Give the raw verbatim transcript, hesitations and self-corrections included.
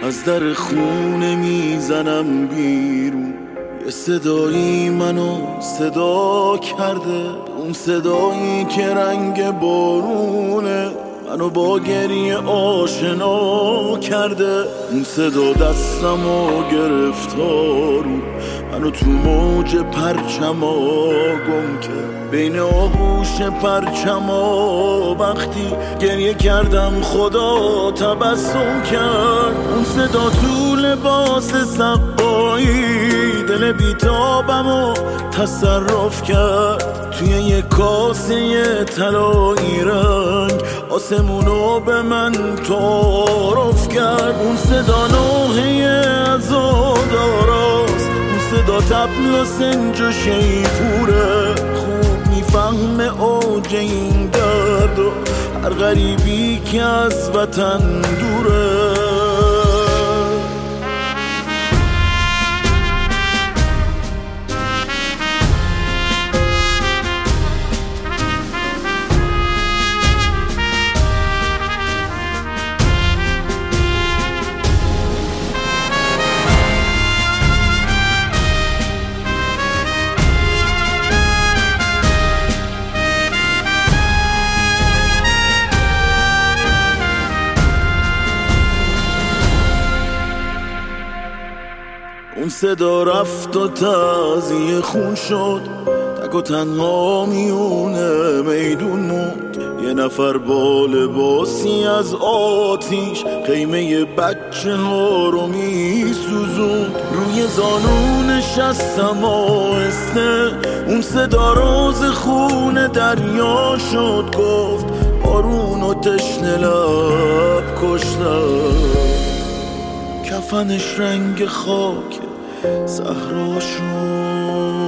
از در خونه میزنم بیرون. یه صدایی منو صدا کرده، اون صدایی که رنگ بارونه منو با گریه آشنا کرده. اون صدا دستمو گرفتارو منو تو موج پرچما گم کرد، بین آغوش پرچما وقتی گریه کردم خدا تبسم کرد. اون صدا تو لباس سقایی دل بیتابمو تصرف کرد، توی یه کاسه طلایی رنگ آسمونو به من تعارف کرد. اون صدا نوحه عزاداراست، اون صدا طبل و سنج و شیپوره، خوب میفهمه اوج این درد و هر غریبی که از وطن دوره. اون صدا رفت و تازیه خون شد، تک و تنها میونه میدون موند. یه نفر با لباسی از آتیش خیمه بچه ها رو میسوزوند، روی زانو نشستم آهسته. اون صدا راز خون دریا شد، گفت بارون و تشنه لب کشتم. کفنش رنگ خاک صحرا شد.